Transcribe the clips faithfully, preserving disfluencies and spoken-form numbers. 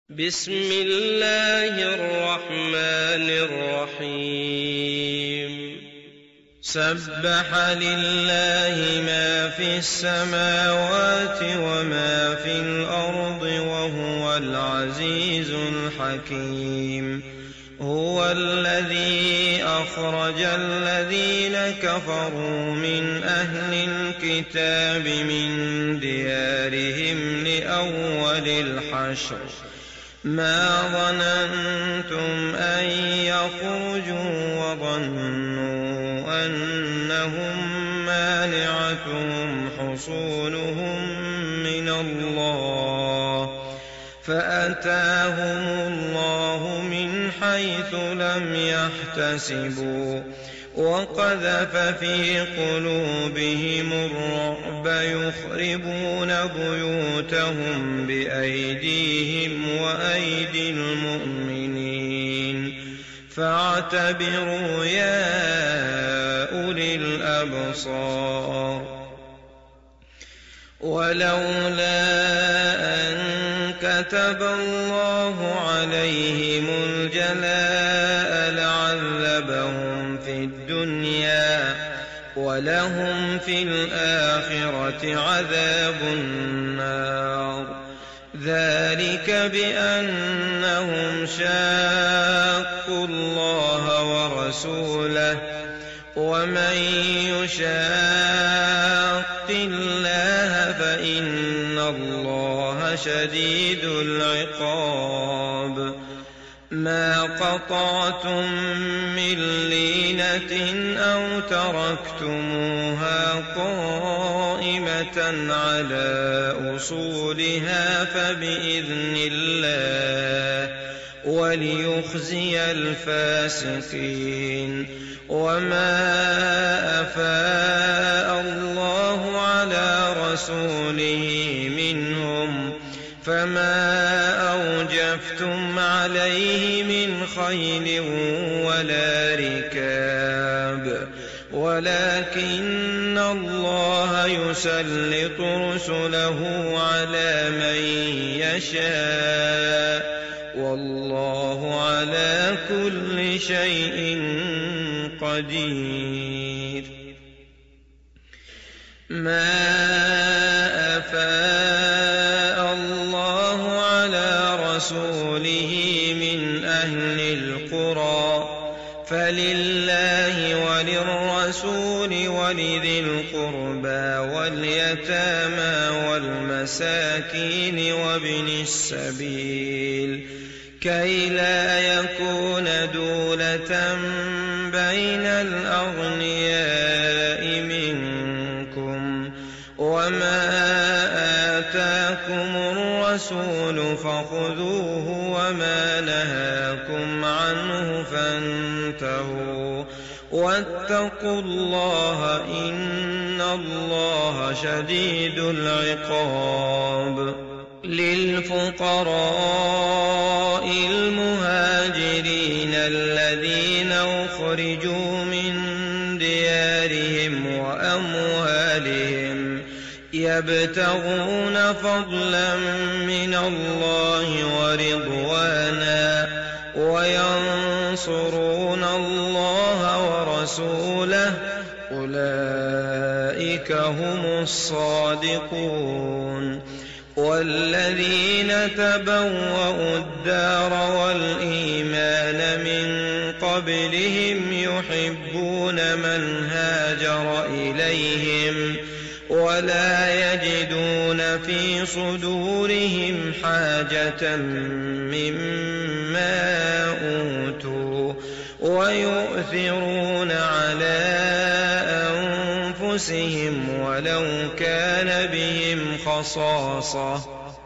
بسم الله الرحمن الرحيم سبح لله ما في السماوات وما في الأرض وهو العزيز الحكيم هو الذي أخرج الذين كفروا من أهل الكتاب من ديارهم لأول الحشر ما ظننتم أن يخرجوا وظنوا أنهم مانعتهم حصونهم من الله فأتاهم الله من حيث لم يحتسبوا وقذف في قلوبهم الرعب يخربون بيوتهم بأيديهم وأيدي المؤمنين فاعتبروا يا أولي الأبصار ولولا أن كتب الله عليهم الجلاء لعذبهم في الدنيا ولهم في الآخرة عذاب النار ذلك بأنهم شاقوا الله ورسوله ومن يشاق الله فإن الله شديد العقاب ما قطعتم من لينة أو تركتموها قائمة على أصولها فبإذن الله وليخزي الفاسقين وما أفاء الله على رسوله منهم فما أوجفتم عليه من خيل ولا ركاب ولكن الله يسلط رسله على من يشاء والله على كل شيء قدير ما أفاء الله على رسوله من أهل القرى فلله وللرسول ولذي القربى واليتامى والمساكين وابن السبيل كي لا يكون دولة بين الأغنياء منكم وما آتاكم الرسول فخذوه وما نهاكم عنه فانتهوا واتقوا الله إن الله شديد العقاب للفقراء المهاجرين الذين أخرجوا من ديارهم وأموالهم يبتغون فضلا من الله ورضوانا وينصرون الله ورسوله أولئك هم الصادقون والذين تبوأوا الدار والإيمان من قبلهم يحبون من هاجر إليهم ولا يجدون في صدورهم حاجة مما أوتوا ويؤثرون على أنفسهم ولو كان بهم خصاصة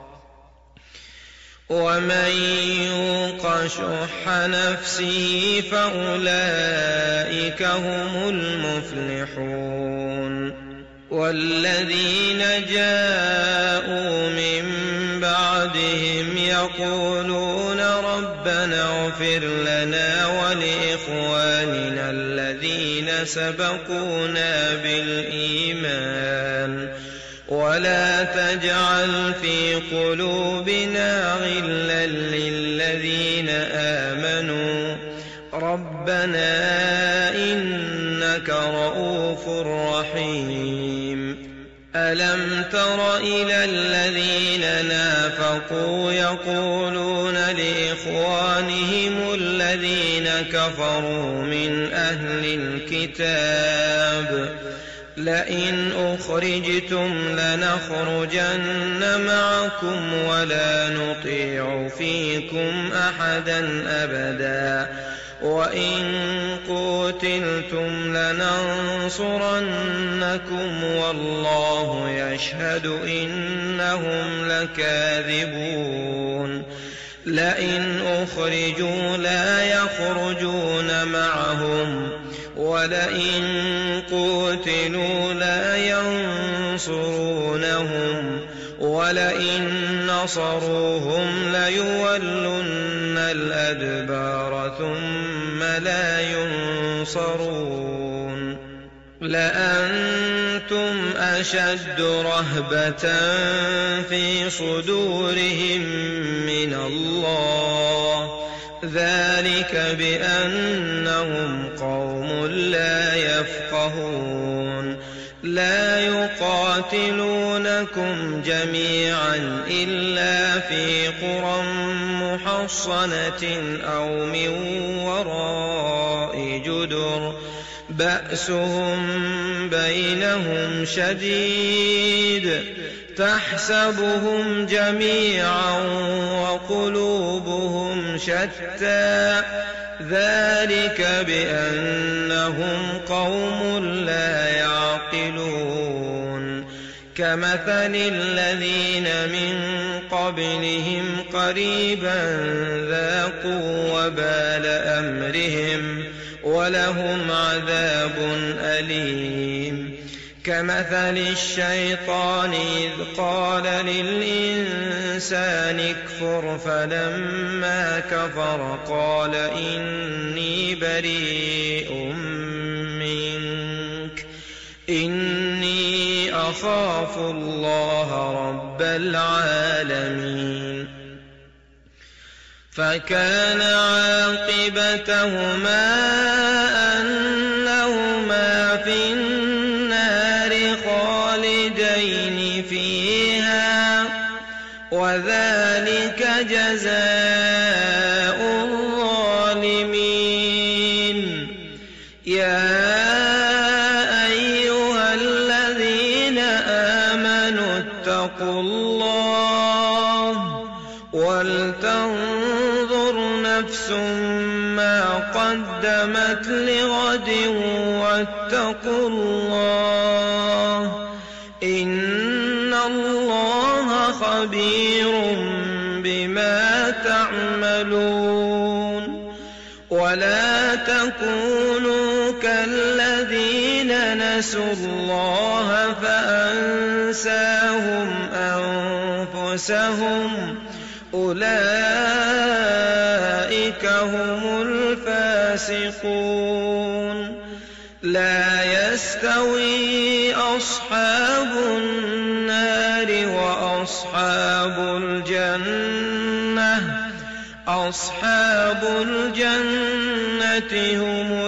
ومن يوق شح نفسه فأولئك هم المفلحون والذين جاءوا من بعدهم يقولون ربنا اغفر لنا ولإخواننا الذين سبقونا بالإيمان ولا تجعل في قلوبنا غلا للذين آمنوا ربنا إنك رؤوف رحيم. ألم تر إلى الذين نافقوا يقولون لإخوانهم الذين كفروا من أهل الكتاب لئن أخرجتم لنخرجن معكم ولا نطيع فيكم أحدا أبدا وإن قتلتم لننصرنكم والله يشهد إنهم لكاذبون. لئن أخرجوا لا يخرجون معهم ولئن قتلوا لا ينصرونهم ولئن نصروهم ليولن الأدبار ثم لا ينصرون. لأنتم أشد رهبة في صدورهم من الله ذلك بأنهم قوم لا يفقهون. لا يقاتلونكم جميعا إلا في قرى محصنة أو من وراء جدر بأسهم بينهم شديد تحسبهم جميعا وقلوبهم شتى ذلك بأنهم قوم لا يعقلون. كمثل الذين من قبلهم قريبا ذاقوا وبال أمرهم ولهم عذاب أليم. كمثل الشيطان إذ قال للإنسان اكفر فلما كفر قال إني بريء منك إني أخاف الله رب العالمين. فكان عاقبتهما أنهما في النار خالدين فيها وذلك جزاء الظالمين. يا أيها الذين آمنوا اتقوا الله ولتنظر نفس ما قدمت لغد واتقوا الله إن الله خبير بما تعملون. ولا تكونوا كالذين نسوا الله فأنساهم أنفسهم أولئك هم الفاسقون. لا يستوي أصحاب النار وأصحاب الجنة أصحاب الجنة هم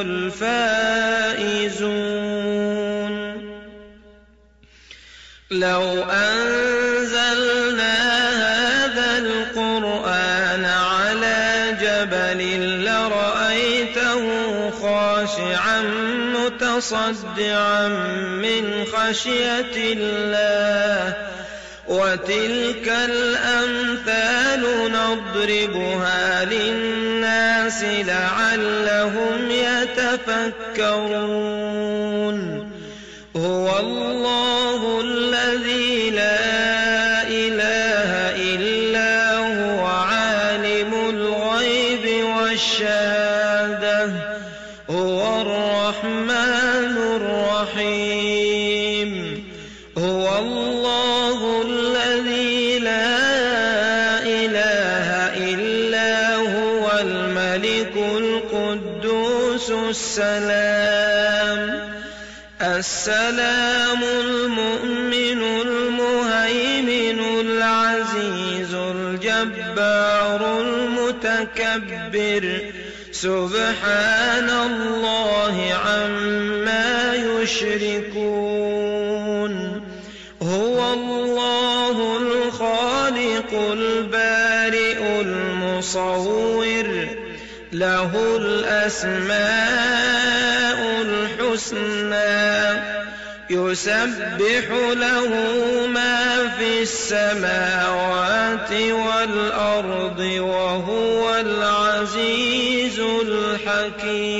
الفائزون. لو أنزلنا هذا القرآن على جبل لرأيته خاشعا متصدعا من خشية الله. وتلك الأمثال نضربها للناس لعلهم يتفكرون. هو الله الذي لا إله إلا هو عالم الغيب والشهادة هو الرحمن الرحيم. هو الله الذي لا إله إلا هو الملك القدوس السلام السلام المؤمن المؤمن الجبار المتكبر سبحان الله عما يشركون هو الله الخالق البارئ المصور له الأسماء الحسنى يسبح له ما في السماوات والأرض وهو العزيز الحكيم